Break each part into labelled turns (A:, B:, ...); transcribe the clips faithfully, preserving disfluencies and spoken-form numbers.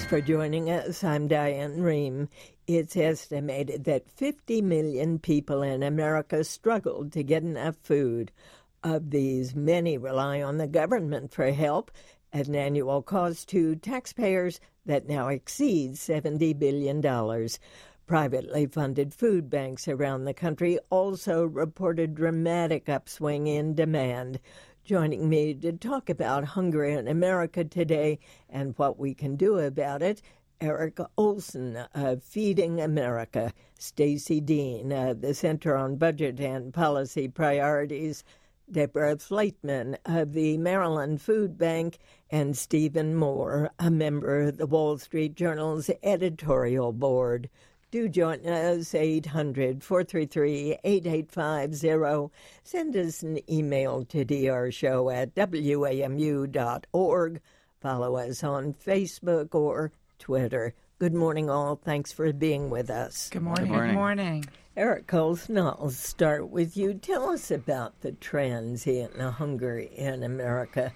A: for joining us. I'm Diane Rehm. It's estimated that fifty million people in America struggle to get enough food. Of these, many rely on the government for help at an annual cost to taxpayers that now exceeds seventy billion dollars. Privately funded food banks around the country also reported dramatic upswing in demand. Joining me to talk about hunger in America today and what we can do about it, Eric Olson of Feeding America, Stacy Dean of the Center on Budget and Policy Priorities, Deborah Flaitman of the Maryland Food Bank, and Stephen Moore, a member of the Wall Street Journal's editorial board. Do join us, eight hundred, four three three, eight eight five zero. Send us an email to d r show at w a m u dot org. Follow us on Facebook or Twitter. Good morning, all. Thanks for being with us.
B: Good morning.
C: Good morning.
B: Good morning.
A: Eric Olson, I'll start with you. Tell us about the trends in hunger in America.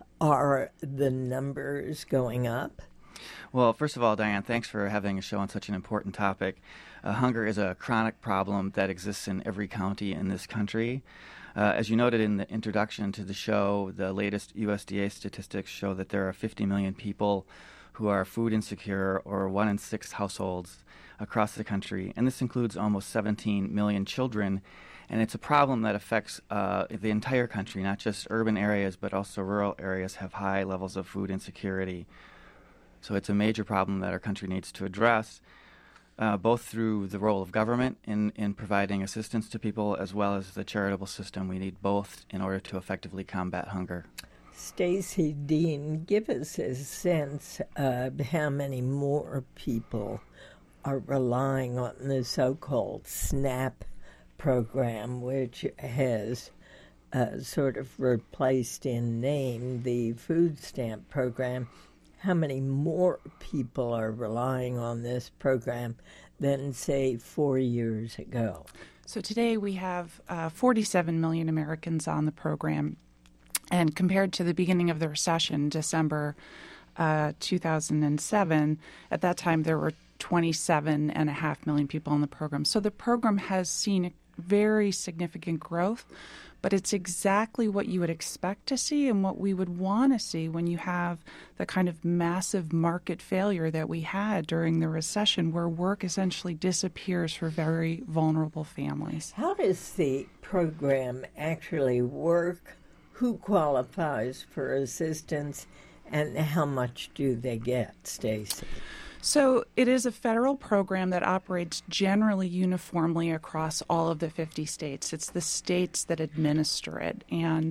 A: Are the numbers going up?
C: Well, first of all, Diane, thanks for having a show on such an important topic. Uh, hunger is a chronic problem that exists in every county in this country. Uh, as you noted in the introduction to the show, the latest U S D A statistics show that there are fifty million people who are food insecure, or one in six households across the country. And this includes almost seventeen million children. And it's a problem that affects uh, the entire country, not just urban areas, but also rural areas have high levels of food insecurity. So it's a major problem that our country needs to address, uh, both through the role of government in, in providing assistance to people, as well as the charitable system. We need both in order to effectively combat hunger.
A: Stacy Dean, give us a sense of how many more people are relying on the so-called SNAP program, which has uh, sort of replaced in name the food stamp program. How many more people are relying on this program than, say, four years ago?
B: So today we have uh, forty-seven million Americans on the program. And compared to the beginning of the recession, December uh, two thousand seven, at that time there were twenty-seven and a half million people on the program. So the program has seen very significant growth, but it's exactly what you would expect to see and what we would want to see when you have the kind of massive market failure that we had during the recession, where work essentially disappears for very vulnerable families.
A: How does the program actually work? Who qualifies for assistance, and how much do they get, Stacy?
B: So it is a federal program that operates generally uniformly across all of the fifty states. It's the states that administer it. And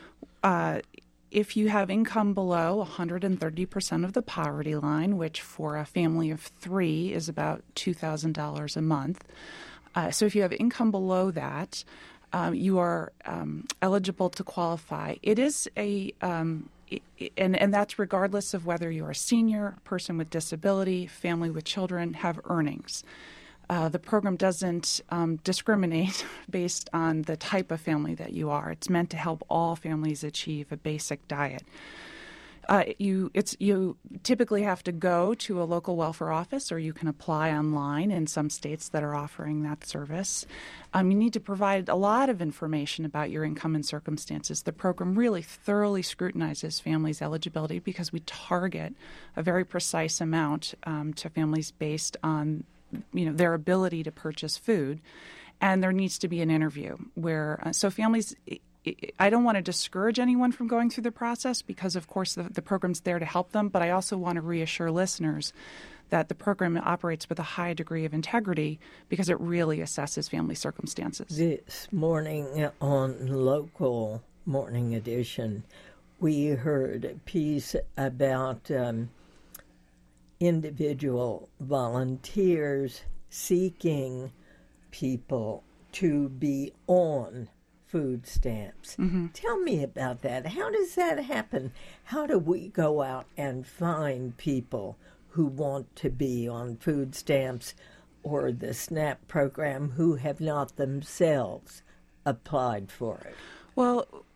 B: uh, if you have income below one hundred thirty percent of the poverty line, which for a family of three is about two thousand dollars a month, uh, so if you have income below that, um, you are um, eligible to qualify. It is a um, And, and that's regardless of whether you're a senior, person with disability, family with children, have earnings. Uh, the program doesn't um, discriminate based on the type of family that you are. It's meant to help all families achieve a basic diet. Uh, you, it's, you typically have to go to a local welfare office, or you can apply online in some states that are offering that service. Um, you need to provide a lot of information about your income and circumstances. The program really thoroughly scrutinizes families' eligibility because we target a very precise amount um, to families based on, you know, their ability to purchase food. And there needs to be an interview where, uh, so families... I don't want to discourage anyone from going through the process because, of course, the, the program's there to help them, but I also want to reassure listeners that the program operates with a high degree of integrity because it really assesses family circumstances.
A: This morning on Local Morning Edition, we heard a piece about um, individual volunteers seeking people to be on food stamps. Mm-hmm. Tell me about that. How does that happen? How do we go out and find people who want to be on food stamps or the SNAP program who have not themselves applied for it?
B: Well,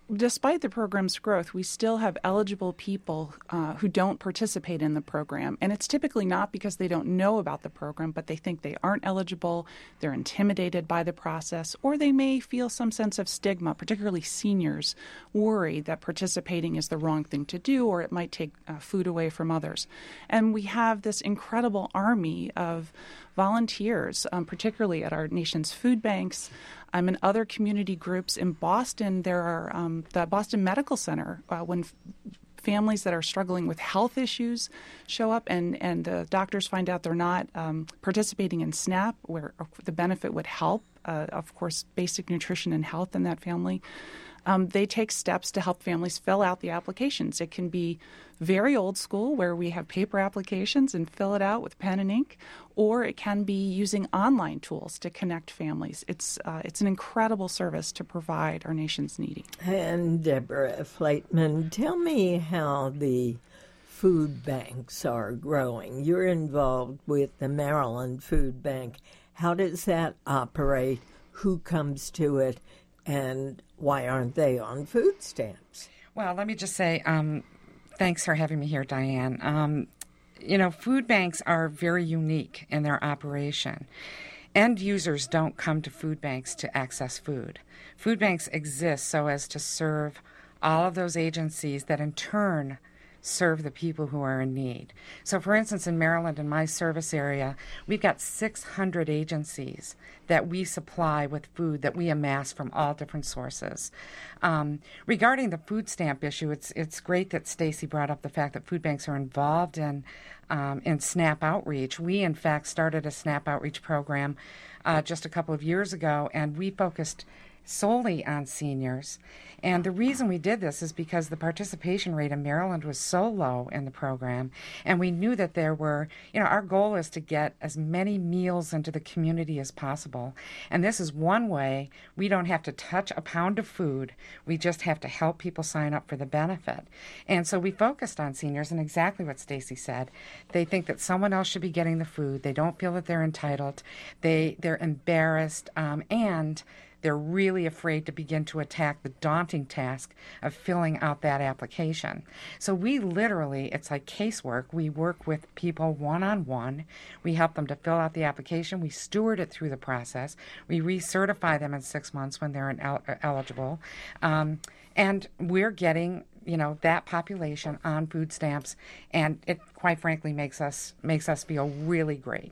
B: despite the program's growth, we still have eligible people uh, who don't participate in the program. And it's typically not because they don't know about the program, but they think they aren't eligible, they're intimidated by the process, or they may feel some sense of stigma, particularly seniors worry that participating is the wrong thing to do, or it might take uh, food away from others. And we have this incredible army of volunteers, um, particularly at our nation's food banks, um, and other community groups. In Boston, there are um, the Boston Medical Center, uh, when f- families that are struggling with health issues show up and, and the doctors find out they're not um, participating in SNAP, where the benefit would help, uh, of course, basic nutrition and health in that family. Um, they take steps to help families fill out the applications. It can be very old school, where we have paper applications and fill it out with pen and ink, or it can be using online tools to connect families. It's uh, it's an incredible service to provide our nation's needy.
A: And Deborah Flateman, tell me how the food banks are growing. You're involved with the Maryland Food Bank. How does that operate? Who comes to it? And why aren't they on food stamps?
D: Well, let me just say, um, thanks for having me here, Diane. Um, you know, food banks are very unique in their operation. End users don't come to food banks to access food. Food banks exist so as to serve all of those agencies that in turn serve the people who are in need. So, for instance, in Maryland, in my service area, we've got six hundred agencies that we supply with food that we amass from all different sources. Um, regarding the food stamp issue, it's it's great that Stacy brought up the fact that food banks are involved in um, in SNAP outreach. We, in fact, started a SNAP outreach program uh, just a couple of years ago, and we focused solely on seniors. And the reason we did this is because the participation rate in Maryland was so low in the program, and we knew that there were, you know, our goal is to get as many meals into the community as possible. And this is one way we don't have to touch a pound of food. We just have to help people sign up for the benefit. And so we focused on seniors, and exactly what Stacy said. They think that someone else should be getting the food. They don't feel that they're entitled. They, they're embarrassed, um, and they're really afraid to begin to attack the daunting task of filling out that application. So we literally, it's like casework. We work with people one-on-one. We help them to fill out the application. We steward it through the process. We recertify them in six months when they're el- eligible. Um, and we're getting, you know, that population on food stamps, and it quite frankly makes us makes us feel really great.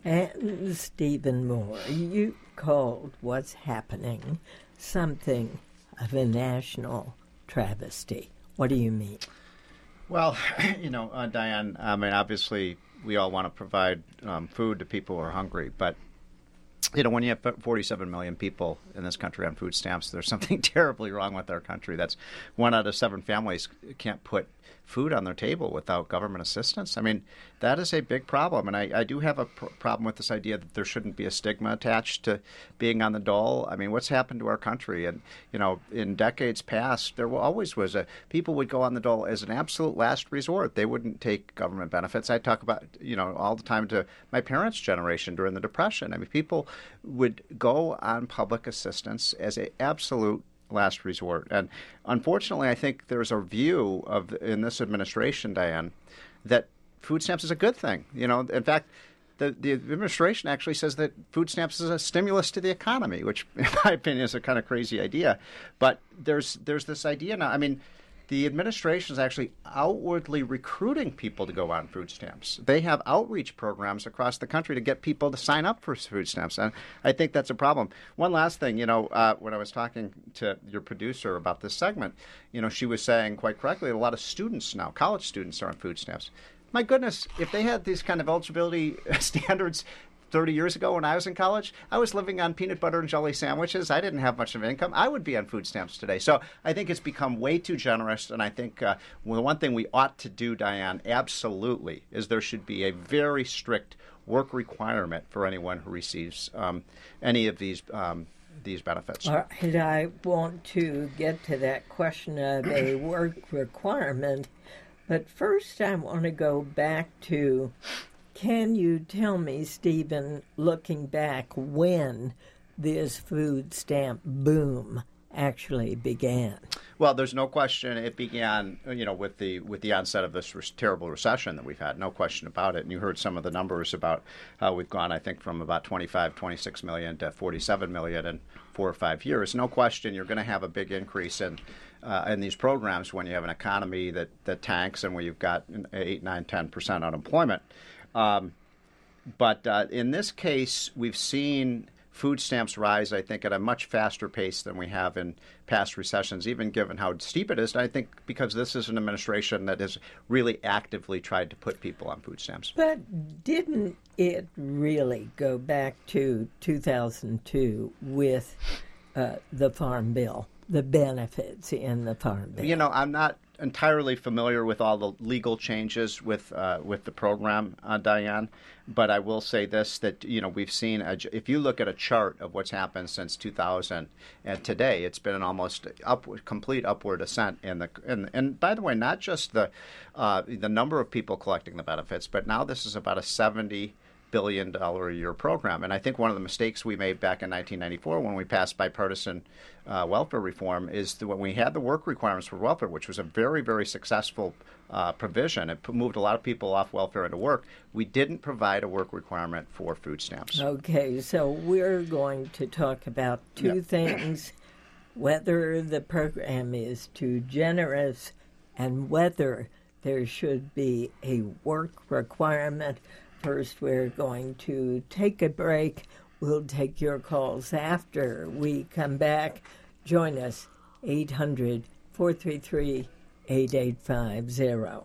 A: And Stephen Moore, you called what's happening something of a national travesty. What do you mean?
E: Well, you know, uh, Diane, I mean, obviously we all want to provide um, food to people who are hungry, but you know, when you have forty-seven million people in this country on food stamps, there's something terribly wrong with our country. That's one out of seven families can't put food on their table without government assistance. I mean, that is a big problem. And I, I do have a pr- problem with this idea that there shouldn't be a stigma attached to being on the dole. I mean, what's happened to our country? And, you know, in decades past, there always was a, people would go on the dole as an absolute last resort. They wouldn't take government benefits. I talk about, you know, all the time to my parents' generation during the Depression. I mean, people would go on public assistance as an absolute last resort. And unfortunately, I think there's a view of in this administration, Diane, that food stamps is a good thing. You know, in fact, the, the administration actually says that food stamps is a stimulus to the economy, which, in my opinion, is a kind of crazy idea. But there's there's this idea now. I mean, the administration is actually outwardly recruiting people to go on food stamps. They have outreach programs across the country to get people to sign up for food stamps. And I think that's a problem. One last thing, you know, uh, when I was talking to your producer about this segment, you know, she was saying quite correctly, a lot of students now, college students, are on food stamps. My goodness, if they had these kind of eligibility standards thirty years ago when I was in college, I was living on peanut butter and jelly sandwiches. I didn't have much of an income. I would be on food stamps today. So I think it's become way too generous. And I think uh, well, one thing we ought to do, Diane, absolutely, is there should be a very strict work requirement for anyone who receives um, any of these um, these benefits.
A: All right, I want to get to that question of a work requirement. But first I want to go back to, can you tell me, Stephen, looking back, when this food stamp boom actually began?
E: Well, there's no question it began, you know, with the with the onset of this re- terrible recession that we've had. No question about it. And you heard some of the numbers about how we've gone, I think, from about twenty-five, twenty-six million to forty-seven million in four or five years. No question, you're going to have a big increase in uh, in these programs when you have an economy that that tanks and where you've got eight, nine, ten percent unemployment. Um, but uh, in this case, we've seen food stamps rise, I think, at a much faster pace than we have in past recessions, even given how steep it is. And I think because this is an administration that has really actively tried to put people on food stamps.
A: But didn't it really go back to two thousand two with uh, the Farm Bill, the benefits in the Farm Bill?
E: You know, I'm not entirely familiar with all the legal changes with uh, with the program, uh, Diane. But I will say this, that, you know, we've seen, a, if you look at a chart of what's happened since two thousand and today, it's been an almost upward, complete upward ascent in the, in, and by the way, not just the uh, the number of people collecting the benefits, but now this is about a seventy billion dollars a year program. And I think one of the mistakes we made back in nineteen ninety-four when we passed bipartisan uh, welfare reform is that when we had the work requirements for welfare, which was a very, very successful uh, provision, it moved a lot of people off welfare into work, we didn't provide a work requirement for food stamps.
A: Okay, so we're going to talk about two
E: Yep.
A: things, whether the program is too generous and whether there should be a work requirement. First, we're going to take a break. We'll take your calls after we come back. Join us, eight hundred, four three three, eight eight five zero.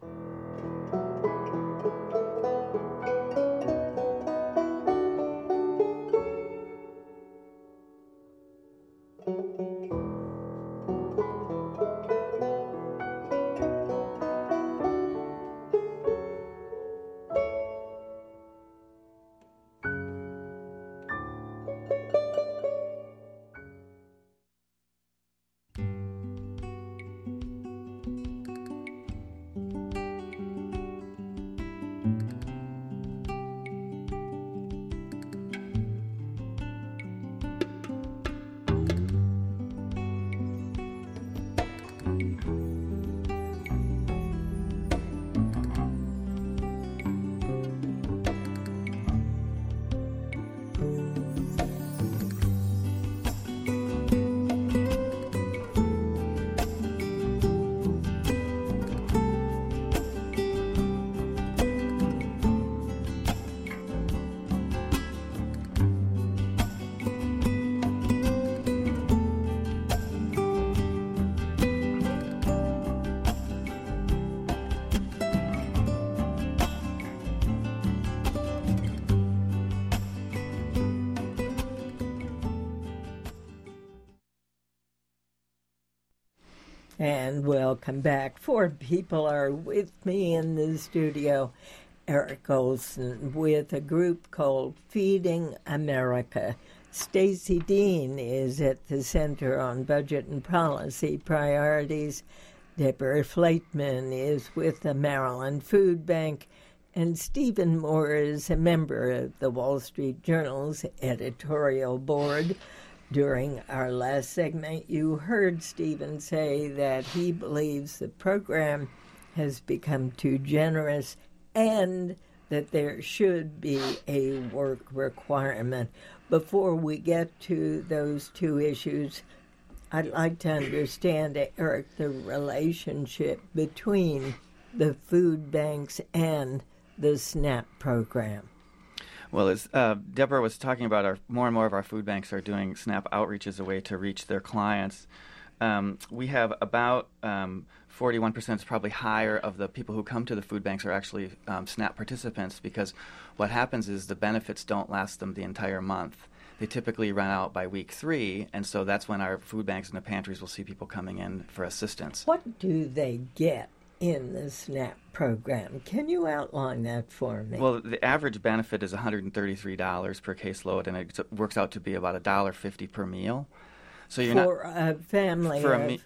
A: And welcome back. Four people are with me in the studio. Eric Olson with a group called Feeding America. Stacy Dean is at the Center on Budget and Policy Priorities. Deborah Flateman is with the Maryland Food Bank. And Stephen Moore is a member of the Wall Street Journal's editorial board. During our last segment, you heard Stephen say that he believes the program has become too generous and that there should be a work requirement. Before we get to those two issues, I'd like to understand, Eric, the relationship between the food banks and the SNAP program.
C: Well, as uh, Deborah was talking about, our more and more of our food banks are doing SNAP outreach as a way to reach their clients. Um, we have about um, forty-one percent, is probably higher, of the people who come to the food banks are actually um, SNAP participants, because what happens is the benefits don't last them the entire month. They typically run out by week three, and so that's when our food banks and the pantries will see people coming in for assistance.
A: What do they get in the SNAP program? Can you outline that for me?
C: Well, the average benefit is one hundred thirty-three dollars per caseload, and it works out to be about one dollar fifty per meal. So you're
A: for
C: not
A: a family
C: for
A: of
C: a me-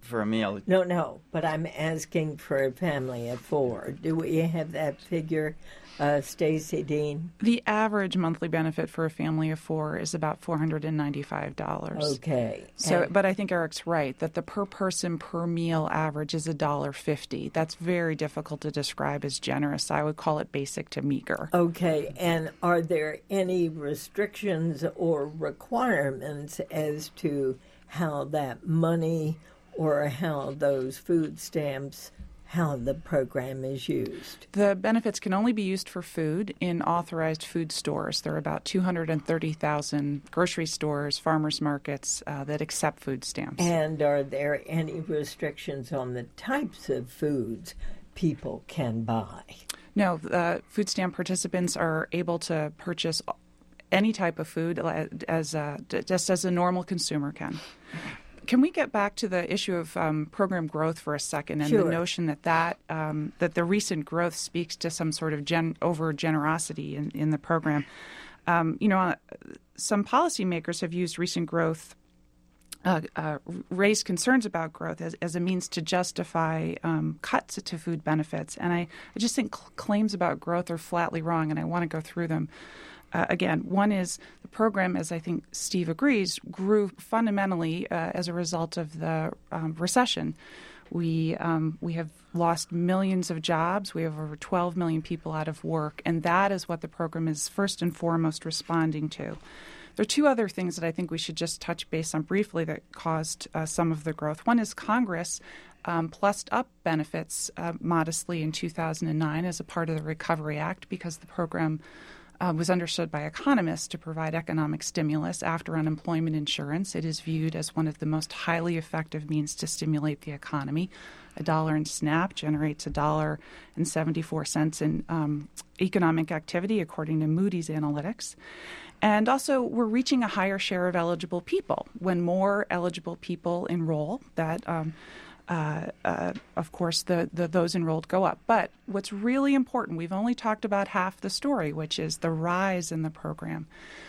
C: for a meal.
A: No, no, but I'm asking for a family of four. Do we have that figure, uh, Stacy Dean?
B: The average monthly benefit for a family of four is about four hundred ninety-five dollars.
A: Okay.
B: So,
A: And-
B: but I think Eric's right that the per person per meal average is one dollar fifty. That's very difficult to describe as generous. I would call it basic to meager.
A: Okay, and are there any restrictions or requirements as to how that money or how those food stamps, how the program is used?
B: The benefits can only be used for food in authorized food stores. There are about two hundred thirty thousand grocery stores, farmers markets uh, that accept food stamps.
A: And are there any restrictions on the types of foods people can buy?
B: No, uh, food stamp participants are able to purchase any type of food as uh, just as a normal consumer can. Can we get back to the issue of um, program growth for a second, and
A: Sure.
B: the notion that that, um, that the recent growth speaks to some sort of gen- over generosity in, in the program? Um, you know, uh, some policymakers have used recent growth, uh, uh, raised concerns about growth as, as a means to justify um, cuts to food benefits, and I, I just think cl- claims about growth are flatly wrong, and I want to go through them. Uh, again, one is the program, as I think Steve agrees, grew fundamentally uh, as a result of the um, recession. We um, we have lost millions of jobs. We have over twelve million people out of work, and that is what the program is first and foremost responding to. There are two other things that I think we should just touch base on briefly that caused uh, some of the growth. One is Congress um, plussed up benefits uh, modestly in two thousand nine as a part of the Recovery Act because the program Uh, was understood by economists to provide economic stimulus after unemployment insurance. It is viewed as one of the most highly effective means to stimulate the economy. A dollar in SNAP generates a dollar and seventy-four cents in um, economic activity, according to Moody's Analytics. And also, we're reaching a higher share of eligible people. When more eligible people enroll, that um, Uh, uh, of course, the, the those enrolled go up. But what's really important, we've only talked about half the story, which is the rise in the program.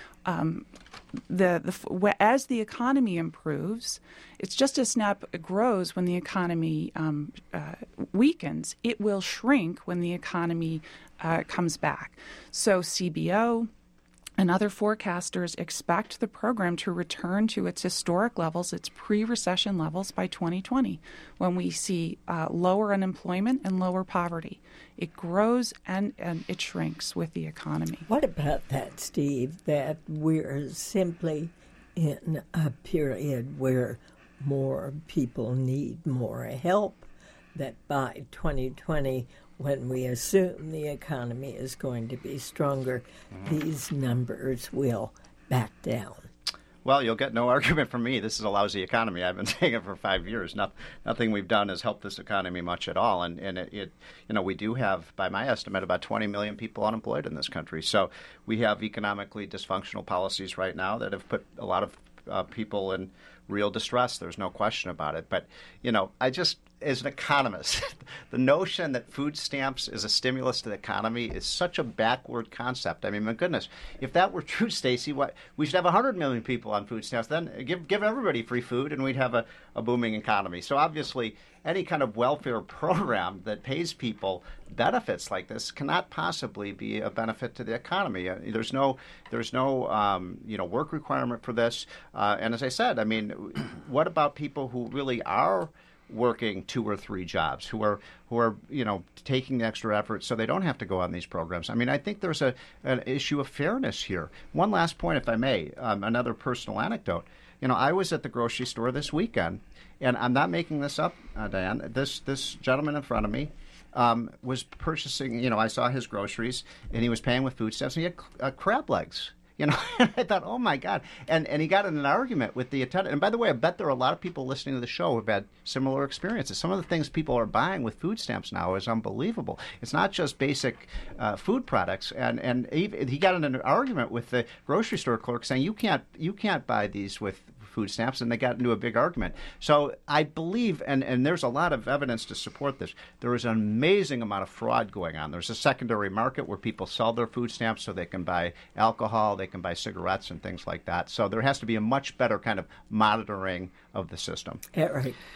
B: Um, the, the as the economy improves, it's just as SNAP grows when the economy um, uh, weakens. It will shrink when the economy uh, comes back. So C B O and other forecasters expect the program to return to its historic levels, its pre-recession levels, by twenty twenty, when we see uh, lower unemployment and lower poverty. It grows and, and it shrinks with the economy.
A: What about that, Steve, that we're simply in a period where more people need more help, that by twenty twenty, when we assume the economy is going to be stronger, mm-hmm. these numbers will back down?
E: Well, you'll get no argument from me. This is a lousy economy. I've been saying it for five years. No, nothing we've done has helped this economy much at all. And, and it, it, you know, we do have, by my estimate, about twenty million people unemployed in this country. So we have economically dysfunctional policies right now that have put a lot of uh, people in real distress. There's no question about it. But, you know, I just, as an economist, the notion that food stamps is a stimulus to the economy is such a backward concept. I mean, my goodness, if that were true, Stacy, what we should have one hundred million people on food stamps. Then give give everybody free food, and we'd have a, a booming economy. So obviously, any kind of welfare program that pays people benefits like this cannot possibly be a benefit to the economy. Uh, there's no there's no um, you know work requirement for this. Uh, and as I said, I mean, what about people who really are working two or three jobs, who are who are you know taking the extra effort so they don't have to go on these programs? I mean, I think there's a an issue of fairness here. One last point, if I may, um, another personal anecdote. You know, I was at the grocery store this weekend, and I'm not making this up, uh, Diane. This this gentleman in front of me um, was purchasing. You know, I saw his groceries, and he was paying with food stamps, and he had uh, crab legs. You know, and I thought, oh, my God. And and he got in an argument with the attendant. And by the way, I bet there are a lot of people listening to the show who have had similar experiences. Some of the things people are buying with food stamps now is unbelievable. It's not just basic uh, food products. And and he, he got in an argument with the grocery store clerk saying, you can't you can't buy these with food stamps, and they got into a big argument. So I believe, and, and there's a lot of evidence to support this, there is an amazing amount of fraud going on. There's a secondary market where people sell their food stamps so they can buy alcohol, they can buy cigarettes and things like that. So there has to be a much better kind of monitoring of the system.
A: Eric.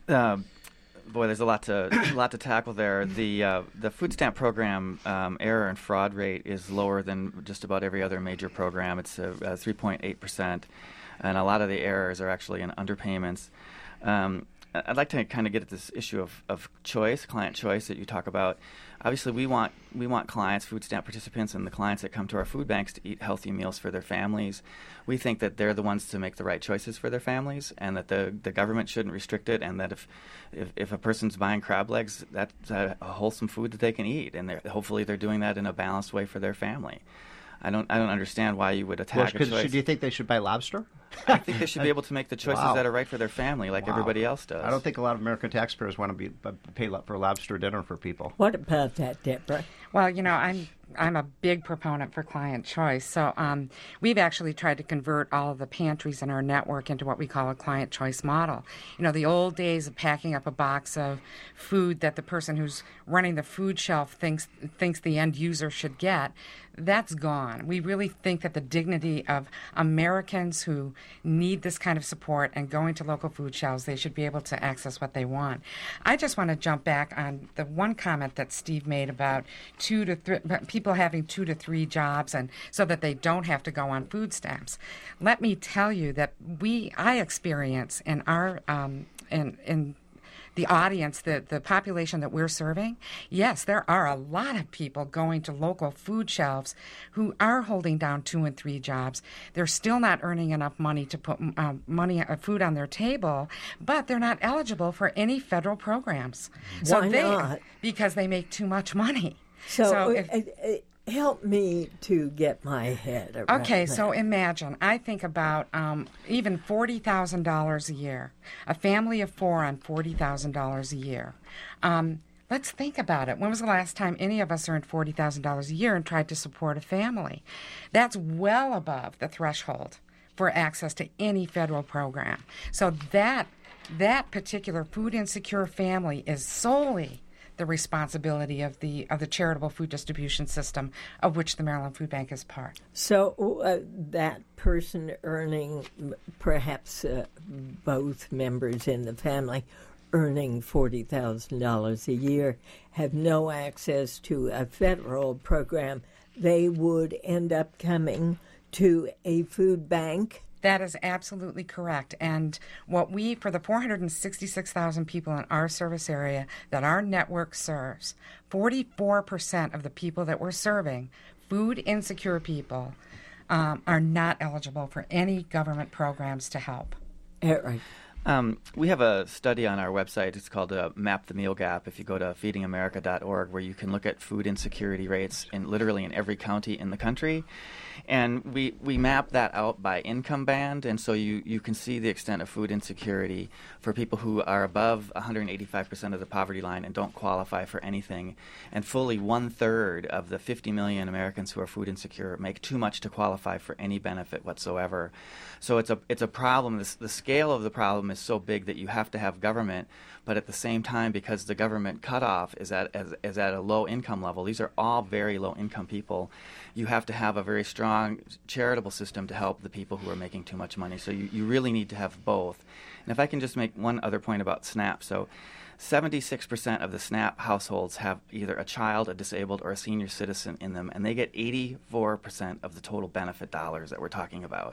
C: Uh, boy, there's a lot to a lot to tackle there. The uh, the food stamp program um, error and fraud rate is lower than just about every other major program. It's uh, uh, three point eight percent, and a lot of the errors are actually in underpayments. Um, I'd like to kind of get at this issue of, of choice, client choice that you talk about. Obviously, we want we want clients, food stamp participants, and the clients that come to our food banks to eat healthy meals for their families. We think that they're the ones to make the right choices for their families, and that the, the government shouldn't restrict it, and that if, if, if a person's buying crab legs, that's a, a wholesome food that they can eat, and they're, hopefully they're doing that in a balanced way for their family. I don't I don't understand why you would attack
E: well,
C: a choice.
E: Should, do you think they should buy lobster?
C: I think they should be able to make the choices
E: Wow.
C: that are right for their family, like
E: Wow.
C: everybody else does.
E: I don't think a lot of American taxpayers want to be pay for lobster dinner for people.
A: What about that, Deborah?
D: Well, you know, I'm I'm a big proponent for client choice. So um, we've actually tried to convert all of the pantries in our network into what we call a client choice model. You know, the old days of packing up a box of food that the person who's running the food shelf thinks thinks the end user should get, that's gone. We really think that the dignity of Americans who need this kind of support and going to local food shelves, they should be able to access what they want. I just want to jump back on the one comment that Steve made about two to three people having two to three jobs, and so that they don't have to go on food stamps. Let me tell you that we, I experience in our um, in in the audience, the, the population that we're serving, yes, there are a lot of people going to local food shelves who are holding down two and three jobs. They're still not earning enough money to put uh, money, uh, food on their table, but they're not eligible for any federal programs. So
A: Why
D: they,
A: not?
D: Because they make too much money.
A: So,
D: So
A: uh,
D: if-
A: uh, uh, help me to get my head around
D: Okay,
A: that.
D: so imagine, I think about um, even forty thousand dollars a year, a family of four on forty thousand dollars a year. Um, let's think about it. When was the last time any of us earned forty thousand dollars a year and tried to support a family? That's well above the threshold for access to any federal program. So that that particular food insecure family is solely the responsibility of the of the charitable food distribution system, of which the Maryland Food Bank is part.
A: So uh, that person earning, perhaps uh, both members in the family, earning forty thousand dollars a year, have no access to a federal program, they would end up coming to a food bank.
D: That is absolutely correct. And what we, for the four hundred sixty-six thousand people in our service area that our network serves, forty-four percent of the people that we're serving, food insecure people, um, are not eligible for any government programs to help.
A: Eric.
C: Um, we have a study on our website. It's called uh, Map the Meal Gap. If you go to feeding america dot org, where you can look at food insecurity rates in literally in every county in the country. And we, we map that out by income band, and so you, you can see the extent of food insecurity for people who are above one hundred eighty-five percent of the poverty line and don't qualify for anything. And fully one-third of the fifty million Americans who are food insecure make too much to qualify for any benefit whatsoever. So it's a, it's a problem. This, the scale of the problem is so big that you have to have government, but at the same time, because the government cutoff is at, is, is at a low income level, these are all very low income people, you have to have a very strong charitable system to help the people who are making too much money. So you, you really need to have both. And if I can just make one other point about SNAP. So seventy-six percent of the SNAP households have either a child, a disabled, or a senior citizen in them, and they get eighty-four percent of the total benefit dollars that we're talking about.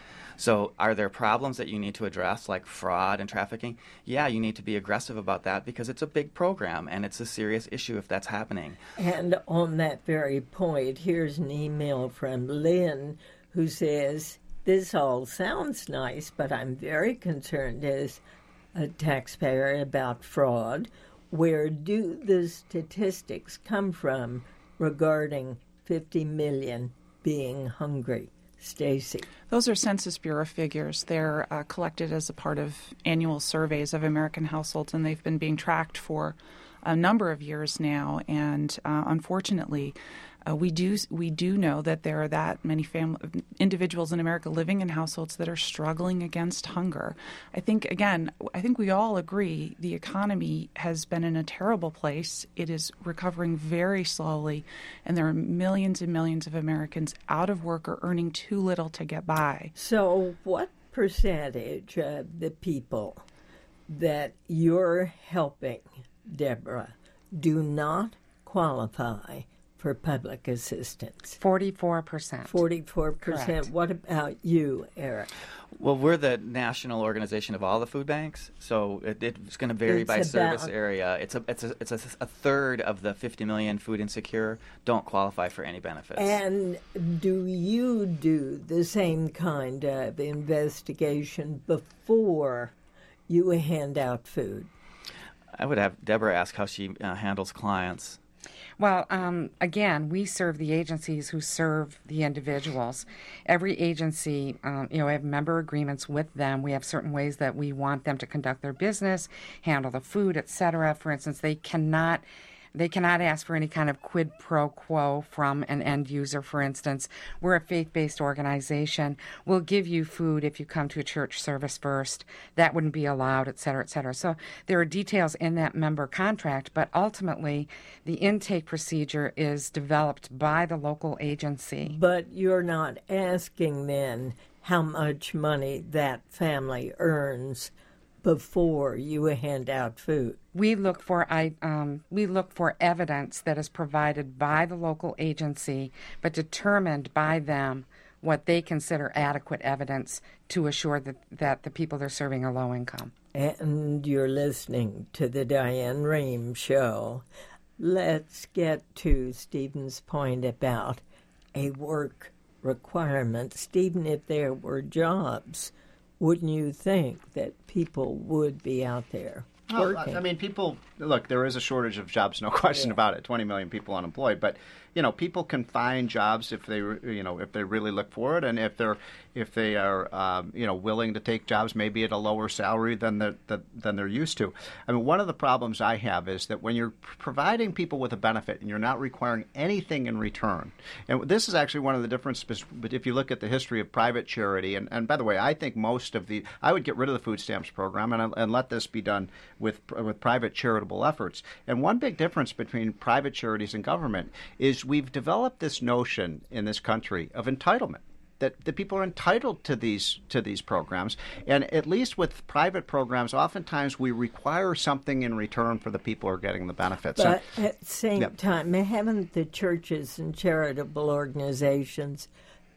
C: So are there problems that you need to address, like fraud and trafficking? Yeah, you need to be aggressive about that because it's a big program and it's a serious issue if that's happening.
A: And on that very point, here's an email from Lynn who says, this all sounds nice, but I'm very concerned as a taxpayer about fraud. Where do the statistics come from regarding fifty million being hungry? Stacy.
B: Those are Census Bureau figures. They're uh, collected as a part of annual surveys of American households, and they've been being tracked for a number of years now. And uh, unfortunately, uh, we do we do know that there are that many family individuals in America living in households that are struggling against hunger. I think, again, I think we all agree the economy has been in a terrible place. It is recovering very slowly, and there are millions and millions of Americans out of work or earning too little to get by.
A: So what percentage of the people that you're helping, Deborah, do not qualify for public assistance.
D: forty-four percent.
A: forty-four percent.
D: Correct.
A: What about you, Eric?
C: Well, we're the national organization of all the food banks, so it, it's going to vary
A: It's
C: by service
A: about-
C: area. It's a it's a it's a, a third of the fifty million food insecure don't qualify for any benefits.
A: And do you do the same kind of investigation before you hand out food?
C: I would have Deborah ask how she uh, handles clients.
D: Well, um, again, we serve the agencies who serve the individuals. Every agency, um, you know, we have member agreements with them. We have certain ways that we want them to conduct their business, handle the food, et cetera. For instance, they cannot They cannot ask for any kind of quid pro quo from an end user, for instance. We're a faith-based organization. We'll give you food if you come to a church service first. That wouldn't be allowed, et cetera, et cetera. So there are details in that member contract, but ultimately the intake procedure is developed by the local agency.
A: But you're not asking then how much money that family earns before you hand out food.
D: We look for I um, we look for evidence that is provided by the local agency, but determined by them what they consider adequate evidence to assure that, that the people they're serving are low income.
A: And you're listening to the Diane Rehm Show. Let's get to Stephen's point about a work requirement. Stephen, if there were jobs, wouldn't you think that people would be out there working?
E: Oh, I mean, people, look, there is a shortage of jobs, no question
A: Yeah.
E: about it. twenty million people unemployed. But, you know, people can find jobs if they, you know, if they really look for it, and if they're, if they are, um, you know, willing to take jobs maybe at a lower salary than they're, than they're used to. I mean, one of the problems I have is that when you're providing people with a benefit and you're not requiring anything in return, and this is actually one of the differences, but if you look at the history of private charity, and, and by the way, I think most of the, I would get rid of the food stamps program and, and let this be done with with private charitable efforts. And one big difference between private charities and government is we've developed this notion in this country of entitlement. That the people are entitled to these to these programs, and at least with private programs, oftentimes we require something in return for the people who are getting the benefits.
A: But
E: And-
A: at the same
E: Yep.
A: time, haven't the churches and charitable organizations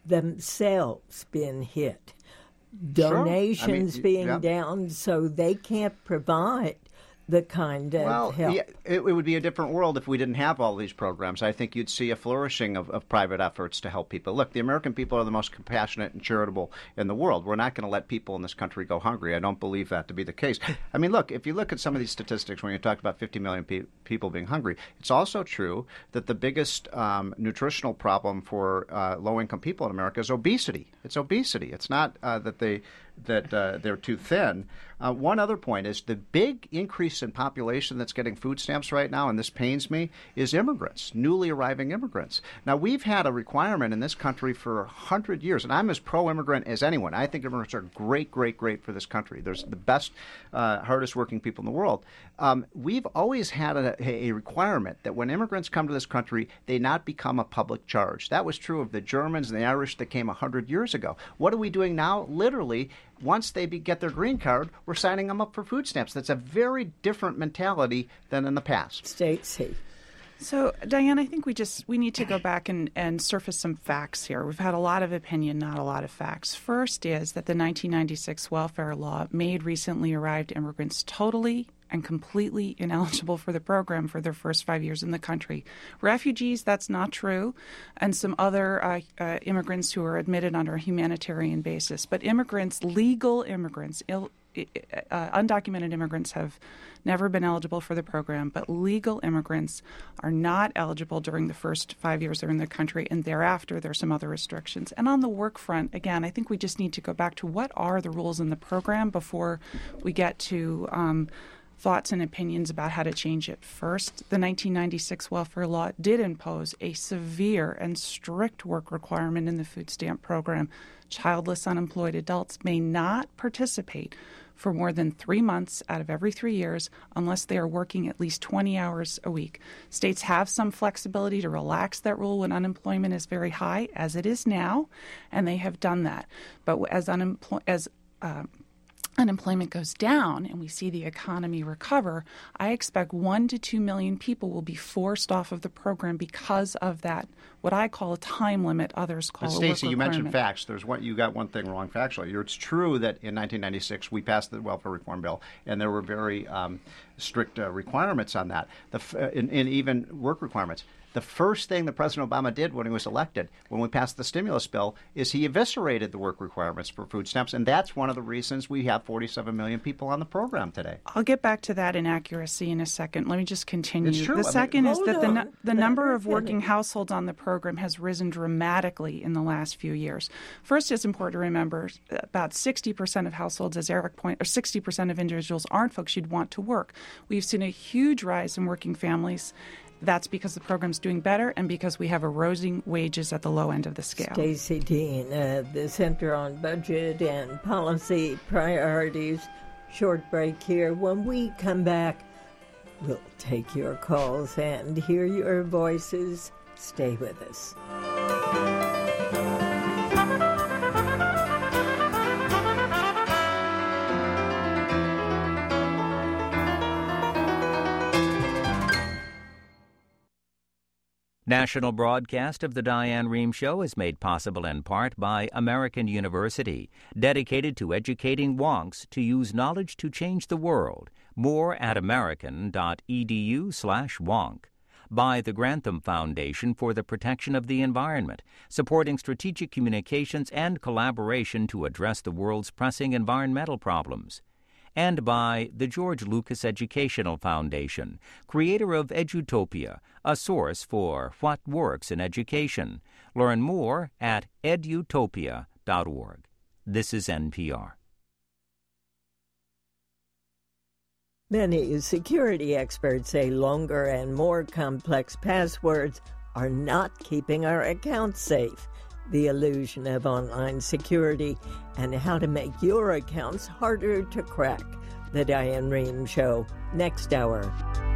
A: themselves been hit?
E: Sure. I mean,
A: Donations
E: y-
A: being
E: yeah.
A: down, so they can't provide the kind of
E: Well,
A: help.
E: yeah, it, it would be a different world if we didn't have all these programs. I think you'd see a flourishing of, of private efforts to help people. Look, the American people are the most compassionate and charitable in the world. We're not going to let people in this country go hungry. I don't believe that to be the case. I mean, look, if you look at some of these statistics when you talk about fifty million pe- people being hungry, it's also true that the biggest um, nutritional problem for uh, low-income people in America is obesity. It's obesity. It's not uh, that they that uh, they're too thin. Uh, one other point is the big increase in population that's getting food stamps right now, and this pains me, is immigrants, newly arriving immigrants. Now, we've had a requirement in this country for one hundred years, and I'm as pro-immigrant as anyone. I think immigrants are great, great, great for this country. There's the best, uh, hardest working people in the world. Um, we've always had a, a requirement that when immigrants come to this country, they not become a public charge. That was true of the Germans and the Irish that came one hundred years ago. What are we doing now? Literally, once they be, get their green card, we're signing them up for food stamps. That's a very different mentality than in the past.
A: Stacy.
B: So, Diane, I think we just we need to go back and, and surface some facts here. We've had a lot of opinion, not a lot of facts. First is that the nineteen ninety-six welfare law made recently arrived immigrants totally and completely ineligible for the program for their first five years in the country. Refugees, that's not true, and some other uh, uh, immigrants who are admitted under a humanitarian basis. But immigrants, legal immigrants, Ill, uh, undocumented immigrants have never been eligible for the program, but legal immigrants are not eligible during the first five years they're in the country, and thereafter there's some other restrictions. And on the work front, again, I think we just need to go back to what are the rules in the program before we get to um, thoughts and opinions about how to change it. First, the nineteen ninety-six welfare law did impose a severe and strict work requirement in the food stamp program. Childless unemployed adults may not participate for more than three months out of every three years unless they are working at least twenty hours a week. States have some flexibility to relax that rule when unemployment is very high, as it is now, and they have done that. But as unemployment, as uh, unemployment goes down and we see the economy recover, I expect one to two million people will be forced off of the program because of that, what I call a time limit, others call
E: but
B: a
E: Stacey,
B: work
E: you
B: requirement.
E: mentioned facts. There's one, you got one thing wrong factually. It's true that in nineteen ninety-six we passed the welfare reform bill, and there were very um, strict uh, requirements on that, the f- uh, and, and even work requirements. The first thing that President Obama did when he was elected, when we passed the stimulus bill, is he eviscerated the work requirements for food stamps, and that's one of the reasons we have forty-seven million people on the program today.
B: I'll get back to that inaccuracy in a second. Let me just continue.
E: It's true.
B: The
E: I mean,
B: second is that the,
A: on.
B: the
A: Let
B: number
A: her
B: of working
A: finish.
B: households on the program has risen dramatically in the last few years. First, it's important to remember about sixty percent of households, as Eric pointed, or sixty percent of individuals aren't folks you'd want to work. We've seen a huge rise in working families. That's because the program's doing better and because we have eroding wages at the low end of the scale.
A: Stacey Dean, uh, the Center on Budget and Policy Priorities. Short break here. When we come back, we'll take your calls and hear your voices. Stay with us.
F: National broadcast of the Diane Rehm Show is made possible in part by American University, dedicated to educating wonks to use knowledge to change the world. More at american.edu slash wonk. By the Grantham Foundation for the Protection of the Environment, supporting strategic communications and collaboration to address the world's pressing environmental problems. And by the George Lucas Educational Foundation, creator of Edutopia, a source for what works in education. Learn more at edutopia dot org. This is N P R.
A: Many security experts say longer and more complex passwords are not keeping our accounts safe. The illusion of online security and how to make your accounts harder to crack. The Diane Rehm Show, next hour.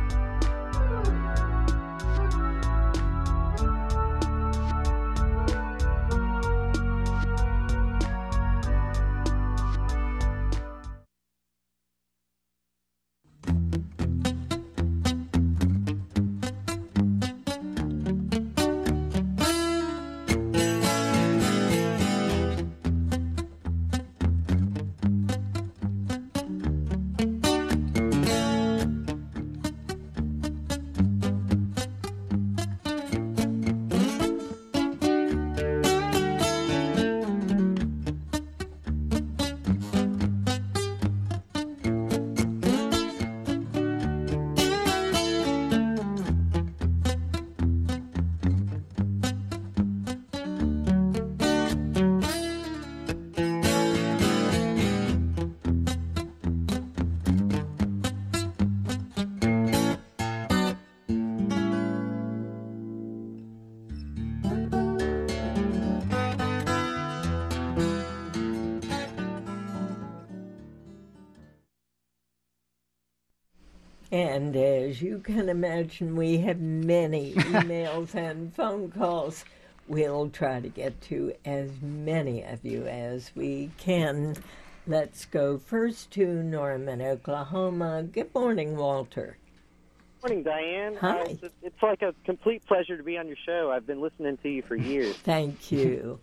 A: And as you can imagine, we have many emails and phone calls. We'll try to get to as many of you as we can. Let's go first to Norman, Oklahoma. Good morning, Walter.
G: Morning, Diane.
A: Hi.
G: Uh, it's, it's like a complete pleasure to be on your show. I've been listening to you for years.
A: Thank you.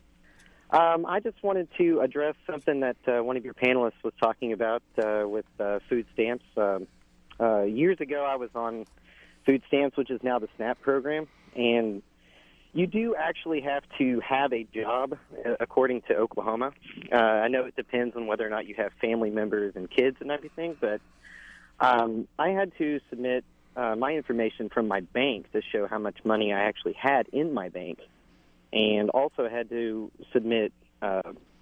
G: um, I just wanted to address something that uh, one of your panelists was talking about uh, with uh, food stamps. Um, uh, years ago, I was on food stamps, which is now the SNAP program, and you do actually have to have a job, uh, according to Oklahoma. Uh, I know it depends on whether or not you have family members and kids and everything, but um, I had to submit uh, my information from my bank to show how much money I actually had in my bank, and also had to submit uh,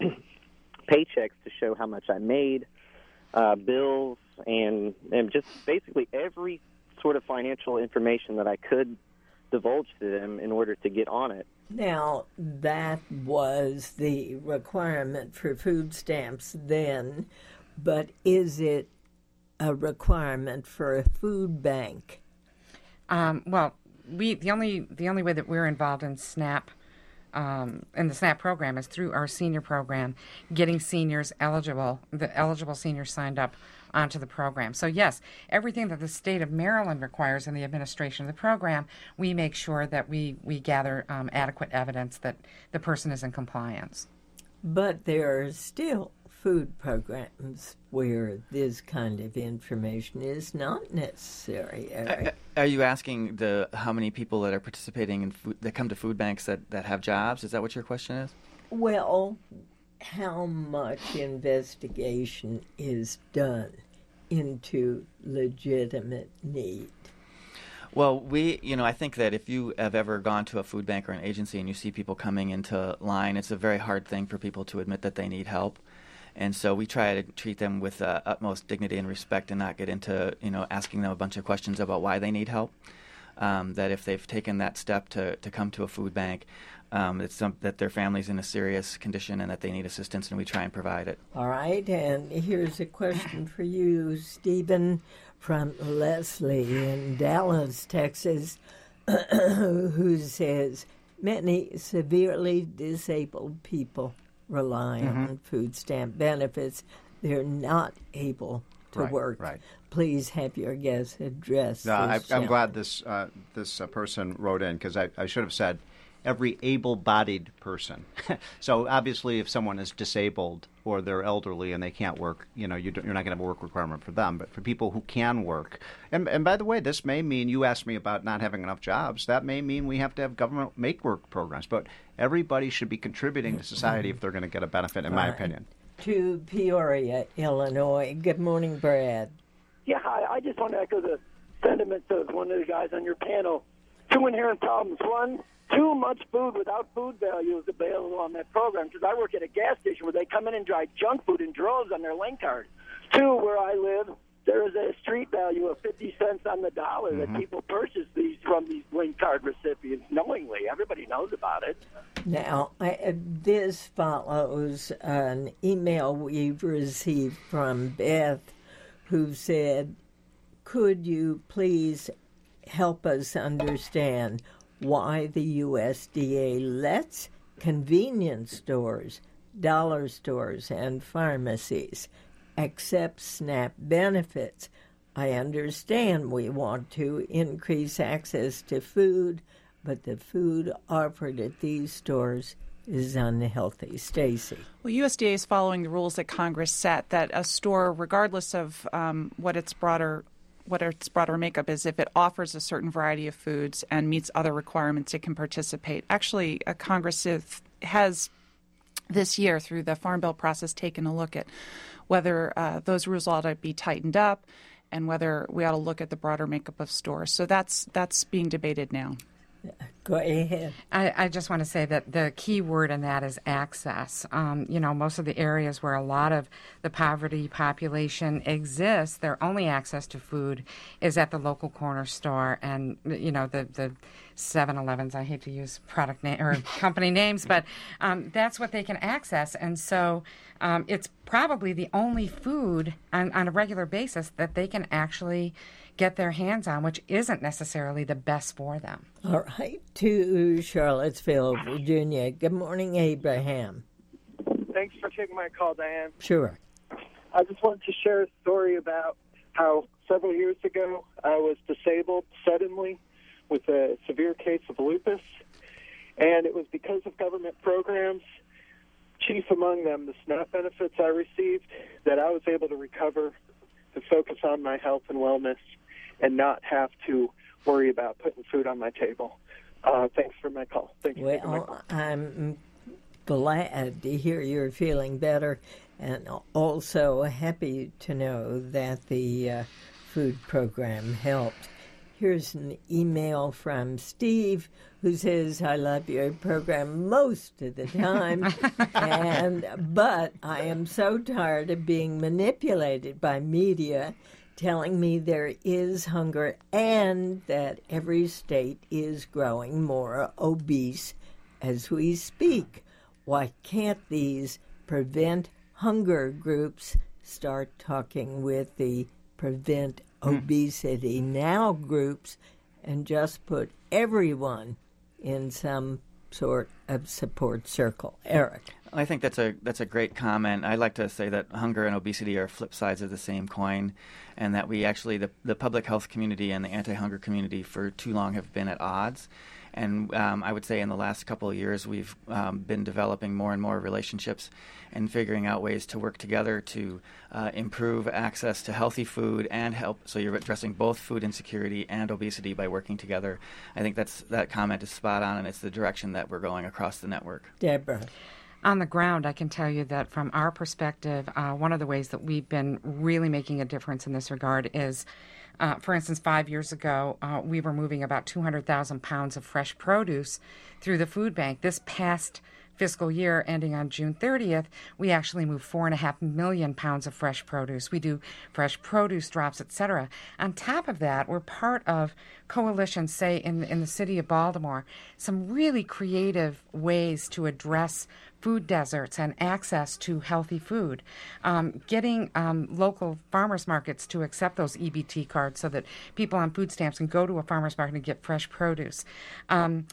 G: paychecks to show how much I made, uh, bills, and, and just basically every sort of financial information that I could divulge to them in order to get on it.
A: Now, that was the requirement for food stamps then, but is it a requirement for a food bank?
D: Um, well, we the only the only way that we're involved in SNAP um, in the SNAP program is through our senior program, getting seniors eligible, the eligible seniors signed up onto the program. So yes, everything that the state of Maryland requires in the administration of the program, we make sure that we, we gather um, adequate evidence that the person is in compliance.
A: But there are still food programs where this kind of information is not necessary, Eric.
C: Are you asking the how many people that are participating in food, that come to food banks that, that have jobs? Is that what your question is?
A: Well, how much investigation is done into legitimate need?
C: Well, we, you know, I think that if you have ever gone to a food bank or an agency and you see people coming into line, it's a very hard thing for people to admit that they need help. And so we try to treat them with uh, utmost dignity and respect and not get into, you know, asking them a bunch of questions about why they need help. Um, that if they've taken that step to, to come to a food bank, um, it's some, that their family's in a serious condition and that they need assistance, and we try and provide it.
A: All right, and here's a question for you, Stephen, from Leslie in Dallas, Texas, who says, many severely disabled people rely mm-hmm. on food stamp benefits. They're not able to
E: right,
A: work.
E: Right.
A: Please have your guest address
E: No, I,
A: this
E: I'm glad this uh, this uh, person wrote in, because I, I should have said every able-bodied person. So obviously, if someone is disabled or they're elderly and they can't work, you know, you don't, you're not going to have a work requirement for them. But for people who can work, and and by the way, this may mean, you asked me about not having enough jobs. That may mean we have to have government make work programs. But everybody should be contributing to society if they're going to get a benefit, in my
A: right.
E: opinion.
A: To Peoria, Illinois. Good morning, Brad.
H: Yeah, hi. I just want to echo the sentiments of one of the guys on your panel. Two inherent problems. One, too much food without food value is available on that program, because I work at a gas station where they come in and drive junk food in droves on their lane card. Two, where I live, there is a street value of fifty cents on the dollar mm-hmm. that people purchase these from these link card recipients knowingly. Everybody knows about it.
A: Now, I, this follows an email we've received from Beth, who said, could you please help us understand why the U S D A lets convenience stores, dollar stores, and pharmacies accept SNAP benefits? I understand we want to increase access to food, but the food offered at these stores is unhealthy. Stacy.
B: Well, U S D A is following the rules that Congress set, that a store, regardless of um, what its broader what its broader makeup is, if it offers a certain variety of foods and meets other requirements, it can participate. Actually, uh, Congress has this year, through the Farm Bill process, taken a look at whether uh, those rules ought to be tightened up and whether we ought to look at the broader makeup of stores. So that's that's being debated now.
A: Go ahead.
D: I, I just want to say that the key word in that is access. Um, you know, most of the areas where a lot of the poverty population exists, their only access to food is at the local corner store and, you know, the, the seven elevens. I hate to use product name or company names, but um, that's what they can access. And so um, it's probably the only food on, on a regular basis that they can actually get their hands on, which isn't necessarily the best for them.
A: All right, to Charlottesville, Virginia. Good morning, Abraham.
I: Thanks for taking my call, Diane.
A: Sure.
I: I just wanted to share a story about how several years ago I was disabled suddenly with a severe case of lupus, and it was because of government programs, chief among them the SNAP benefits I received, that I was able to recover, to focus on my health and wellness, and not have to worry about putting food on my table. Uh, thanks for my call. Thanks for taking my call.
A: Well, I'm glad to hear you're feeling better, and also happy to know that the uh, food program helped. Here's an email from Steve, who says, I love your program most of the time, and but I am so tired of being manipulated by media telling me there is hunger and that every state is growing more obese as we speak. Why can't these Prevent Hunger groups start talking with the Prevent Obesity Now groups and just put everyone in some sort of support circle. Eric.
C: I think that's a that's a great comment. I like to say that hunger and obesity are flip sides of the same coin, and that we actually, the, the public health community and the anti-hunger community for too long have been at odds. And um, I would say in the last couple of years, we've um, been developing more and more relationships and figuring out ways to work together to uh, improve access to healthy food and help. So you're addressing both food insecurity and obesity by working together. I think that's that comment is spot on, and it's the direction that we're going across the network.
A: Deborah.
D: On the ground, I can tell you that from our perspective, uh, one of the ways that we've been really making a difference in this regard is, uh, for instance, five years ago, uh, we were moving about two hundred thousand pounds of fresh produce through the food bank. This past fiscal year, ending on June thirtieth, we actually moved four and a half million pounds of fresh produce. We do fresh produce drops, et cetera. On top of that, we're part of coalitions, say, in, in the city of Baltimore, some really creative ways to address food deserts and access to healthy food. Um, getting um, local farmers markets to accept those E B T cards so that people on food stamps can go to a farmer's market and get fresh produce. Um,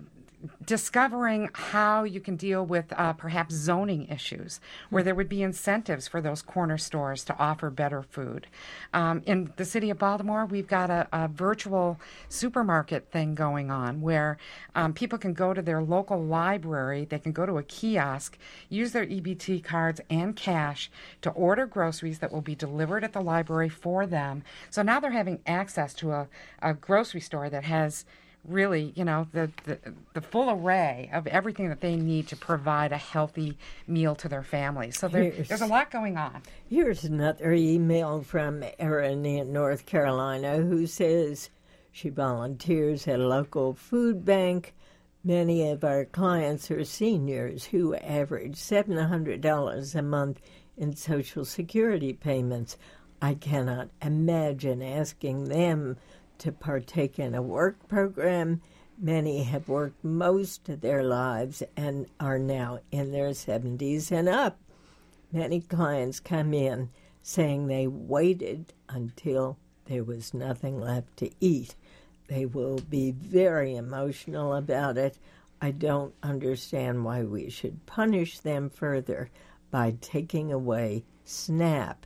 D: discovering how you can deal with uh, perhaps zoning issues, where there would be incentives for those corner stores to offer better food. Um, in the city of Baltimore, we've got a, a virtual supermarket thing going on where um, people can go to their local library, they can go to a kiosk, use their E B T cards and cash to order groceries that will be delivered at the library for them. So now they're having access to a, a grocery store that has really, you know, the, the the full array of everything that they need to provide a healthy meal to their families. So there, there's a lot going on.
A: Here's another email from Erin in North Carolina who says she volunteers at a local food bank. Many of our clients are seniors who average seven hundred dollars a month in Social Security payments. I cannot imagine asking them to partake in a work program. Many have worked most of their lives and are now in their seventies and up. Many clients come in saying they waited until there was nothing left to eat. They will be very emotional about it. I don't understand why we should punish them further by taking away SNAP,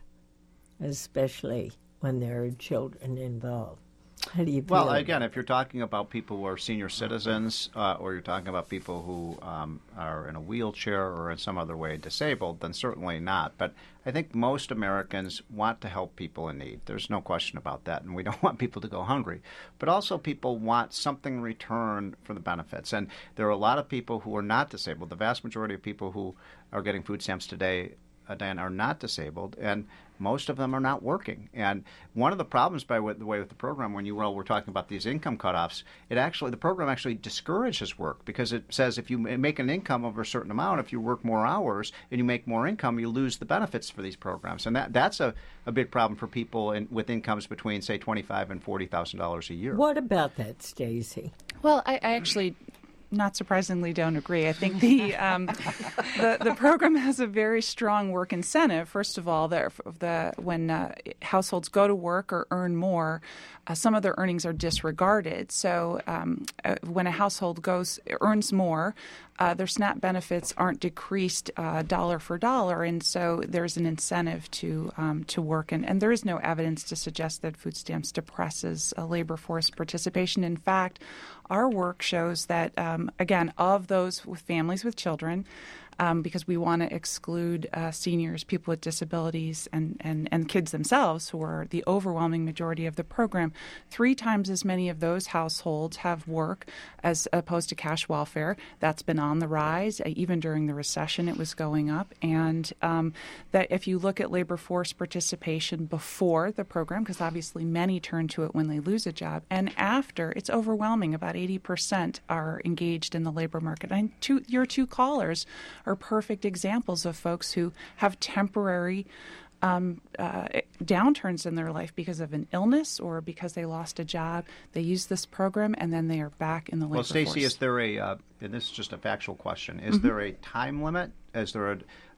A: especially when there are children involved. How do you feel?
E: Well, again, if you're talking about people who are senior citizens uh, or you're talking about people who um, are in a wheelchair or in some other way disabled, then certainly not. But I think most Americans want to help people in need. There's no question about that, and we don't want people to go hungry. But also people want something in return for the benefits. And there are a lot of people who are not disabled. The vast majority of people who are getting food stamps today, uh, Diane, are not disabled, and most of them are not working. And one of the problems by the way with the program, when you well, we're talking about these income cutoffs, it actually the program actually discourages work because it says if you make an income over a certain amount, if you work more hours and you make more income, you lose the benefits for these programs. And that that's a, a big problem for people in, with incomes between, say, twenty-five thousand dollars and forty thousand dollars a year.
A: What about that, Stacy?
B: Well, I, I actually, not surprisingly, don't agree. I think the um, the the program has a very strong work incentive. First of all, the, the when uh, households go to work or earn more, uh, some of their earnings are disregarded. So um, uh, when a household goes earns more, uh, their SNAP benefits aren't decreased uh, dollar for dollar, and so there's an incentive to um, to work. And, and there is no evidence to suggest that food stamps depresses uh, labor force participation. In fact, our work shows that, um, again, of those with families with children, um, because we want to exclude uh, seniors, people with disabilities, and, and, and kids themselves, who are the overwhelming majority of the program, three times as many of those households have work as opposed to cash welfare. That's been on the rise. Even during the recession, it was going up. And um, that if you look at labor force participation before the program, because obviously many turn to it when they lose a job, and after, it's overwhelming. About eighty percent are engaged in the labor market. And two, your two callers are perfect examples of folks who have temporary um, uh, downturns in their life because of an illness or because they lost a job. They use this program, and then they are back in the labor
E: well, Stacey,
B: force.
E: Is there a, uh, and this is just a factual question, is mm-hmm. there a time limit? Is there a,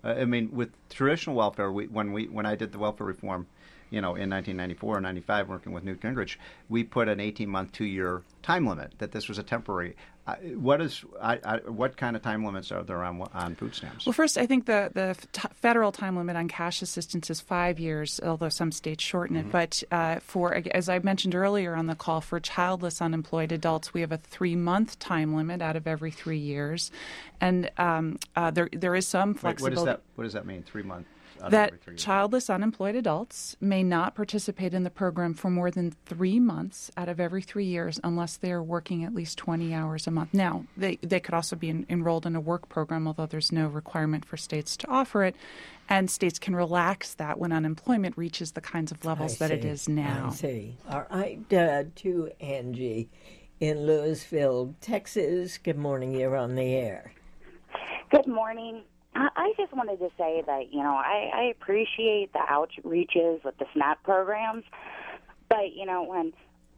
E: Uh, I mean, with traditional welfare, we, when we when I did the welfare reform, you know, in nineteen ninety-four or ninety-five, working with Newt Gingrich, we put an eighteen-month, two-year time limit, that this was a temporary. Uh, what is I, I, what kind of time limits are there on on food stamps?
B: Well, first, I think the the t- federal time limit on cash assistance is five years, although some states shorten it. Mm-hmm. But uh, for, as I mentioned earlier on the call, for childless unemployed adults, we have a three-month time limit out of every three years, and um, uh, there there is some flexibility.
E: Wait, what does that What does that mean? Three months.
B: That childless unemployed adults may not participate in the program for more than three months out of every three years unless they are working at least twenty hours a month. Now, they, they could also be in, enrolled in a work program, although there's no requirement for states to offer it. And states can relax that when unemployment reaches the kinds of levels
A: I
B: that
A: see.
B: it is now.
A: I see. All right, uh, to Angie in Louisville, Texas. Good morning. You're on the air.
J: Good morning. I just wanted to say that, you know, I, I appreciate the outreaches with the SNAP programs, but, you know, when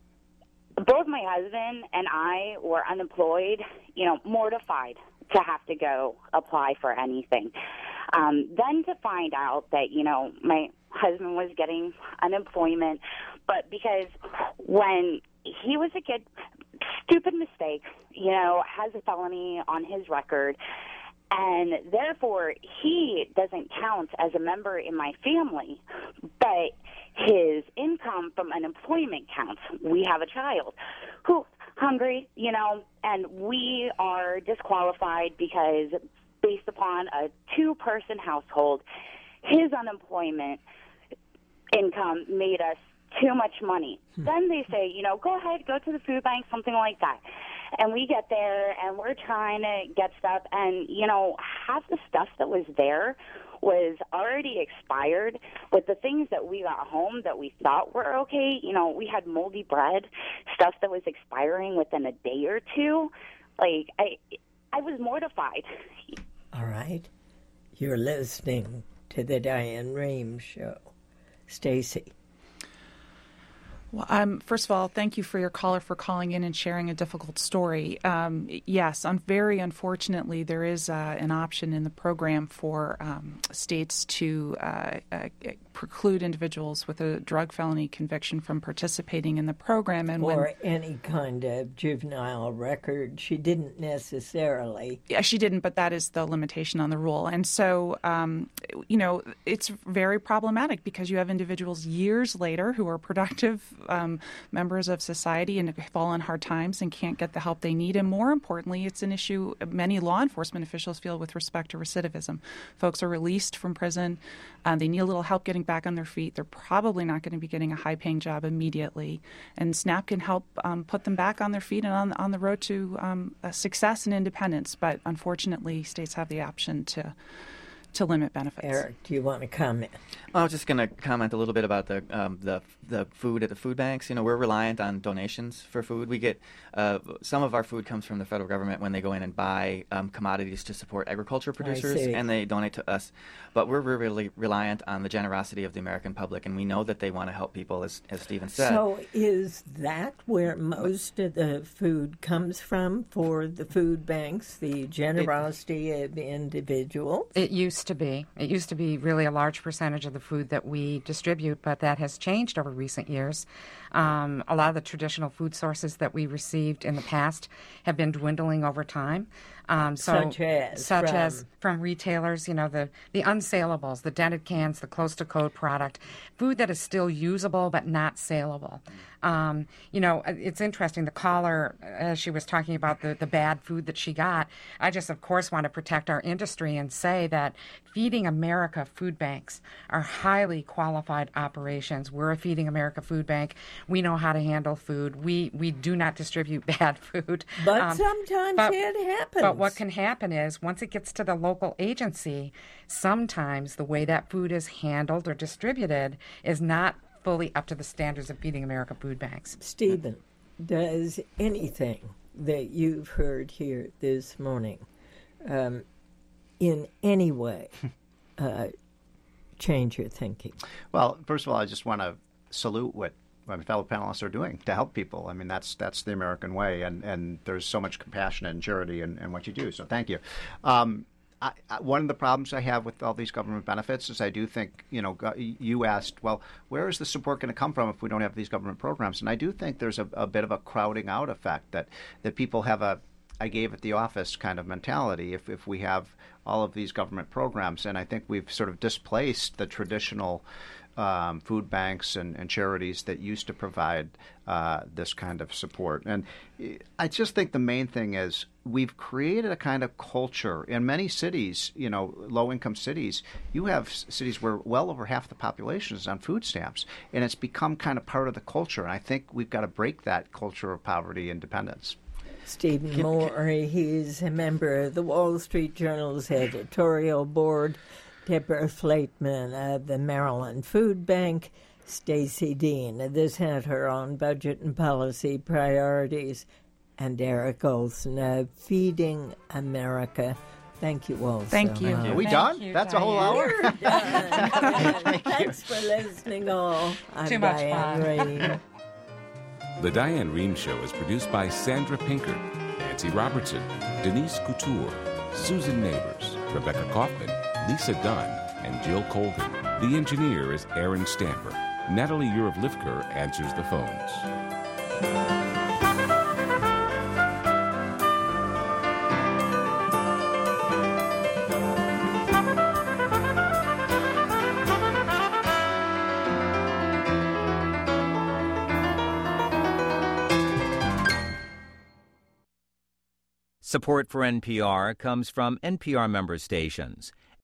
J: both my husband and I were unemployed, you know, mortified to have to go apply for anything. Um, then to find out that, you know, my husband was getting unemployment, but because when he was a kid, stupid mistake, you know, has a felony on his record, and therefore, he doesn't count as a member in my family, but his income from unemployment counts. We have a child who's hungry, you know, and we are disqualified because based upon a two-person household, his unemployment income made us too much money. Hmm. Then they say, you know, go ahead, go to the food bank, something like that. And we get there, and we're trying to get stuff, and, you know, half the stuff that was there was already expired. With the things that we got home that we thought were okay, you know, we had moldy bread, stuff that was expiring within a day or two. Like, I, I was mortified.
A: All right. You're listening to the Diane Rehm Show. Stacy.
B: Well, um, first of all, thank you for your caller for calling in and sharing a difficult story. Um, yes, un- very unfortunately, there is uh, an option in the program for um, states to uh, uh, preclude individuals with a drug felony conviction from participating in the program. And
A: or
B: when,
A: any kind of juvenile record. She didn't necessarily.
B: Yeah, she didn't, but that is the limitation on the rule. And so, um, you know, it's very problematic because you have individuals years later who are productive Um, members of society and fall on hard times and can't get the help they need. And more importantly, it's an issue many law enforcement officials feel with respect to recidivism. Folks are released from prison. Uh, they need a little help getting back on their feet. They're probably not going to be getting a high-paying job immediately. And SNAP can help um, put them back on their feet and on, on the road to um, uh, success and independence. But unfortunately, states have the option to to limit benefits.
A: Eric, do you want to comment?
C: I was just going to comment a little bit about the um, the the food at the food banks. You know, we're reliant on donations for food. We get uh, some of our food comes from the federal government when they go in and buy um, commodities to support agriculture producers, and they donate to us. But we're really reliant on the generosity of the American public, and we know that they want to help people, as as Stephen said.
A: So is that where most of the food comes from for the food banks, the generosity it, of individuals?
D: It used to be. It used to be really a large percentage of the food that we distribute, but that has changed over recent years. Um, a lot of the traditional food sources that we received in the past have been dwindling over time. Um, so,
A: such as?
D: Such
A: from...
D: as from retailers, you know, the, the unsaleables, the dented cans, the close-to-code product, food that is still usable but not saleable. Um, you know, it's interesting. The caller, as she was talking about the, the bad food that she got, I just, of course, want to protect our industry and say that Feeding America food banks are highly qualified operations. We're a Feeding America food bank. We know how to handle food. We we do not distribute bad food.
A: But
D: um,
A: sometimes
D: but,
A: it happens.
D: But what can happen is once it gets to the local agency, sometimes the way that food is handled or distributed is not fully up to the standards of Feeding America food banks.
A: Stephen, does anything that you've heard here this morning um, in any way uh, change your thinking?
E: Well, first of all, I just want to salute what my fellow panelists are doing to help people. I mean, that's that's the American way, and, and there's so much compassion and charity in, in what you do, so thank you. Um, I, I, one of the problems I have with all these government benefits is I do think, you know, go, you asked, well, where is the support going to come from if we don't have these government programs? And I do think there's a, a bit of a crowding out effect that, that people have a I gave at the office kind of mentality if, if we have all of these government programs. And I think we've sort of displaced the traditional um, food banks and, and charities that used to provide uh, this kind of support. And I just think the main thing is we've created a kind of culture in many cities, you know, low-income cities. You have cities where well over half the population is on food stamps, and it's become kind of part of the culture. And I think we've got to break that culture of poverty and dependence.
A: Stephen Moore, he's a member of the Wall Street Journal's editorial board. Deborah Flateman of the Maryland Food Bank. Stacey Dean of the Center on Budget and Policy Priorities. And Eric Olson of Feeding America. Thank you all.
B: Thank
A: so
B: you.
A: much.
E: Are we
D: Thank
E: done?
D: you,
E: That's
D: Diane.
E: a whole hour?
A: We're done. Thanks for listening all. I'm
D: Too much
A: Diane
D: fun.
A: Rehm.
K: The Diane Rehm Show is produced by Sandra Pinker, Nancy Robertson, Denise Couture, Susan Neighbors, Rebecca Kaufman, Lisa Dunn, and Jill Colgan. The engineer is Aaron Stamper. Natalie Urov-Lifker answers the phones.
F: Support for N P R comes from N P R member stations